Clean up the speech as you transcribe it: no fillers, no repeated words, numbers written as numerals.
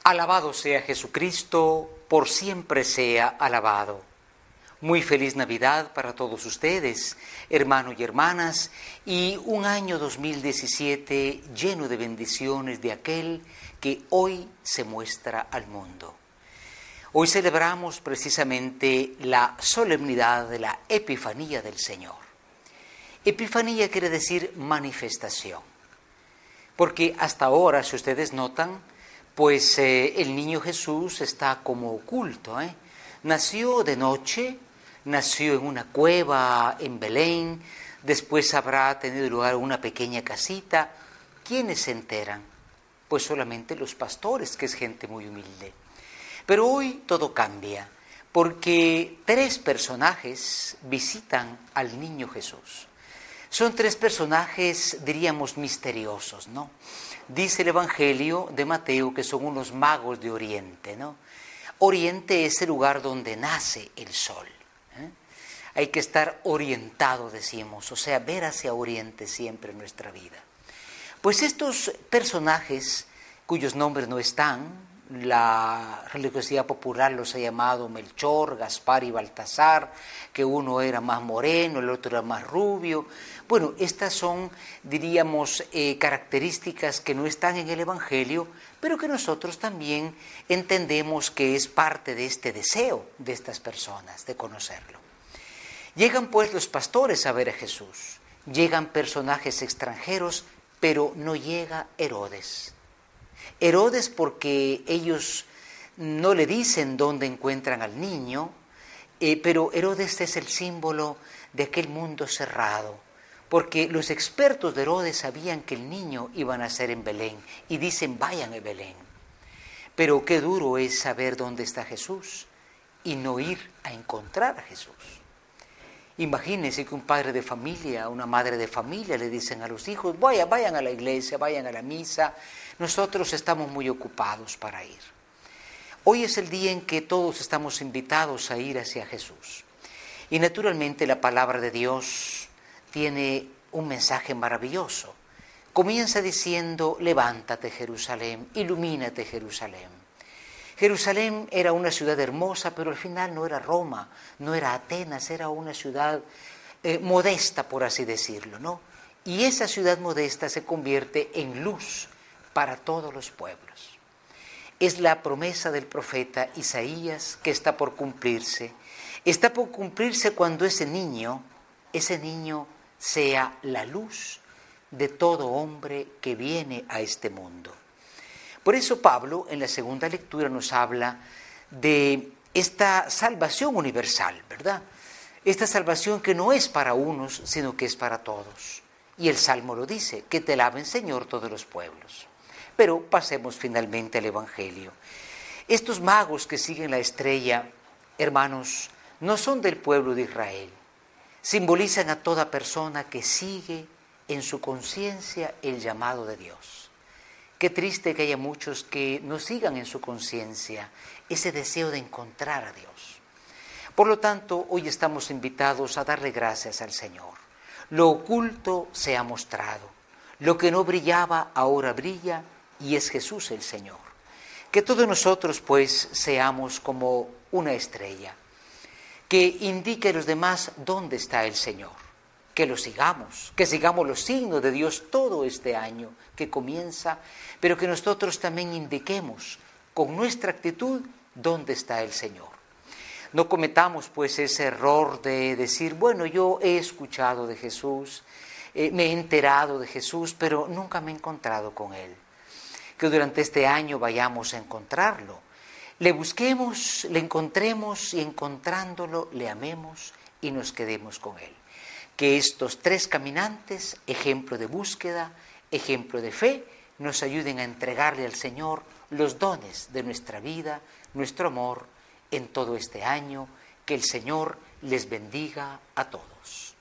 Alabado sea Jesucristo, por siempre sea alabado. Muy feliz Navidad para todos ustedes, hermanos y hermanas, y un año 2017 lleno de bendiciones de aquel que hoy se muestra al mundo. Hoy celebramos precisamente la solemnidad de la Epifanía del Señor. Epifanía quiere decir manifestación, porque hasta ahora, si ustedes notan, pues el niño Jesús está como oculto. Nació de noche, nació en una cueva en Belén, después habrá tenido lugar una pequeña casita. ¿Quiénes se enteran? Pues solamente los pastores, que es gente muy humilde. Pero hoy todo cambia, porque tres personajes visitan al niño Jesús. Son tres personajes, diríamos, misteriosos, ¿no? Dice el Evangelio de Mateo que son unos magos de Oriente, ¿no? Oriente es el lugar donde nace el sol. Hay que estar orientado, decimos, o sea, ver hacia Oriente siempre en nuestra vida. Pues estos personajes, cuyos nombres no están, la religiosidad popular los ha llamado Melchor, Gaspar y Baltasar, que uno era más moreno, el otro era más rubio. Bueno, estas son, diríamos, características que no están en el Evangelio, pero que nosotros también entendemos que es parte de este deseo de estas personas, de conocerlo. Llegan pues los pastores a ver a Jesús, llegan personajes extranjeros, pero no llega Herodes. Herodes porque ellos no le dicen dónde encuentran al niño, pero Herodes es el símbolo de aquel mundo cerrado, porque los expertos de Herodes sabían que el niño iba a nacer en Belén y dicen vayan a Belén. Pero qué duro es saber dónde está Jesús y no ir a encontrar a Jesús. Imagínense que un padre de familia, una madre de familia le dicen a los hijos, vayan a la iglesia, vayan a la misa, nosotros estamos muy ocupados para ir. Hoy es el día en que todos estamos invitados a ir hacia Jesús. Y naturalmente la palabra de Dios tiene un mensaje maravilloso. Comienza diciendo, levántate Jerusalén, ilumínate Jerusalén. Jerusalén era una ciudad hermosa, pero al final no era Roma, no era Atenas, era una ciudad modesta, por así decirlo, ¿no? Y esa ciudad modesta se convierte en luz para todos los pueblos. Es la promesa del profeta Isaías que está por cumplirse. Está por cumplirse cuando ese niño sea la luz de todo hombre que viene a este mundo. Por eso Pablo en la segunda lectura nos habla de esta salvación universal, ¿verdad? Esta salvación que no es para unos, sino que es para todos. Y el Salmo lo dice, que te alaben Señor todos los pueblos. Pero pasemos finalmente al Evangelio. Estos magos que siguen la estrella, hermanos, no son del pueblo de Israel. Simbolizan a toda persona que sigue en su conciencia el llamado de Dios. Qué triste que haya muchos que no sigan en su conciencia ese deseo de encontrar a Dios. Por lo tanto, hoy estamos invitados a darle gracias al Señor. Lo oculto se ha mostrado. Lo que no brillaba ahora brilla y es Jesús el Señor. Que todos nosotros pues seamos como una estrella que indique a los demás dónde está el Señor. Que lo sigamos, que sigamos los signos de Dios todo este año que comienza, pero que nosotros también indiquemos con nuestra actitud dónde está el Señor. No cometamos pues ese error de decir, bueno, yo he escuchado de Jesús, me he enterado de Jesús, pero nunca me he encontrado con Él. Que durante este año vayamos a encontrarlo, le busquemos, le encontremos y encontrándolo le amemos y nos quedemos con Él. Que estos tres caminantes, ejemplo de búsqueda, ejemplo de fe, nos ayuden a entregarle al Señor los dones de nuestra vida, nuestro amor en todo este año. Que el Señor les bendiga a todos.